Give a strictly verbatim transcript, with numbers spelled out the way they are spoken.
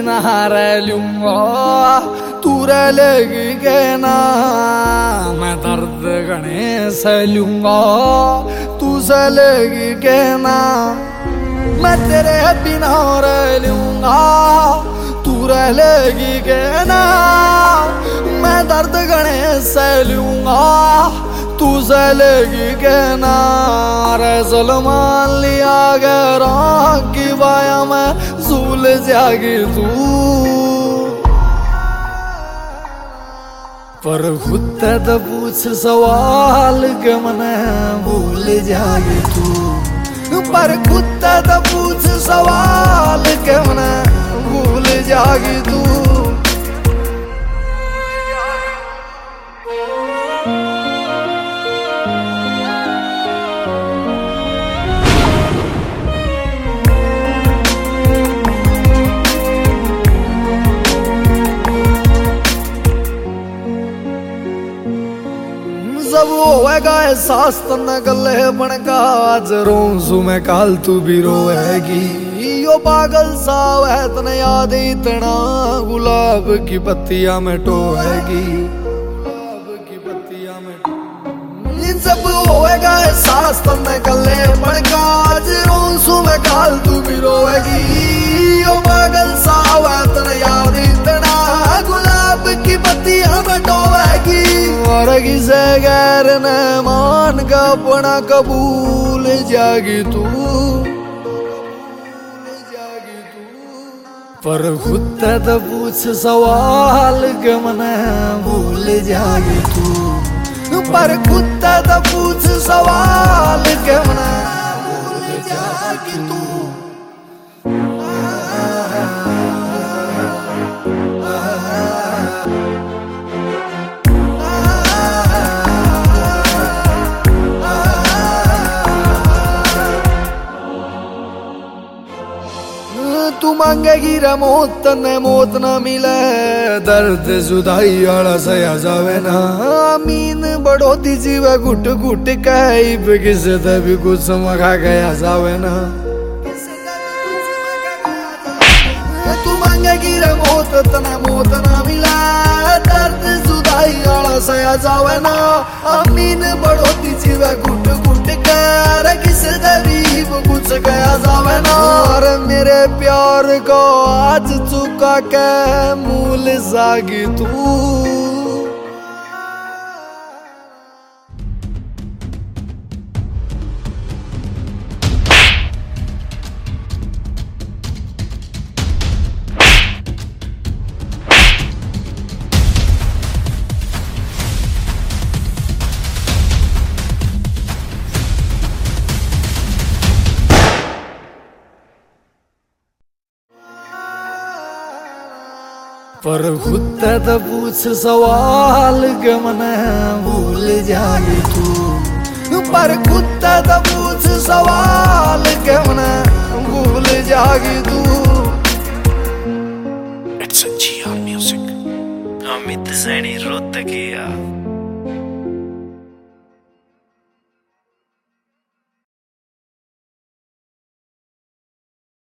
बिना रह लूंगा तू रह लेगी के ना, मैं दर्द घने सह लूंगा तू सह लेगी के ना, मैं तेरे बिना रह लूंगा तू रह लेगी के ना, मैं दर्द घने सह लूंगा तू सह लेगी के ना। रे सलमान लिया गरा की बाया मैं झूल जागी तू, पर खुद तो पूछ सवाल के मने भूल जागी तू, पर खुद तो पूछ सवाल के मने भूल जागी तू। जब होएगा एहसास तन्ने गले बनका, आज रोऊं मैं काल तू भी रोएगी, यो पागल सा है तने याद इतना, गुलाब की पत्तियां में टोएगी, गुलाब की पत्तियां में। जब होएगा एहसास तन्ने गले बनका, आज रोऊं मैं काल तू भी रोएगी, यो पागल सा है तने याद इतना, गुलाब की पत्तियां में टोएगी। और किसे गैर ने मान का अपना कबूल जागी तू, पर खुद तो पूछ सवाल के मने भूल जागी तू, पर खुद तो पूछ सवाल के मने भूल जागी तू। तू मांगेगी रे मौत तन्ने मौत ना मिले, दर्द जुदाई आला सया जावे ना, मीन बड़ो दी जीवे घुट घुट के, किसे ते भी कुछ मखा गया जावे ना। तू मांगेगी रे मौत तन्ने मौत ना मिले, दर्द जुदाई आला सया जावे ना, मीन बड़ो दी जीवे घुट घुट के, किसे ते भी कुछ गया जावे ना। और मेरे प्यार को आज चुका के मूल जागी तू, पर खुद तो पूछ सवाल के मने भूल जागी तू, पर खुद तो पूछ सवाल के मने भूल जागी तू।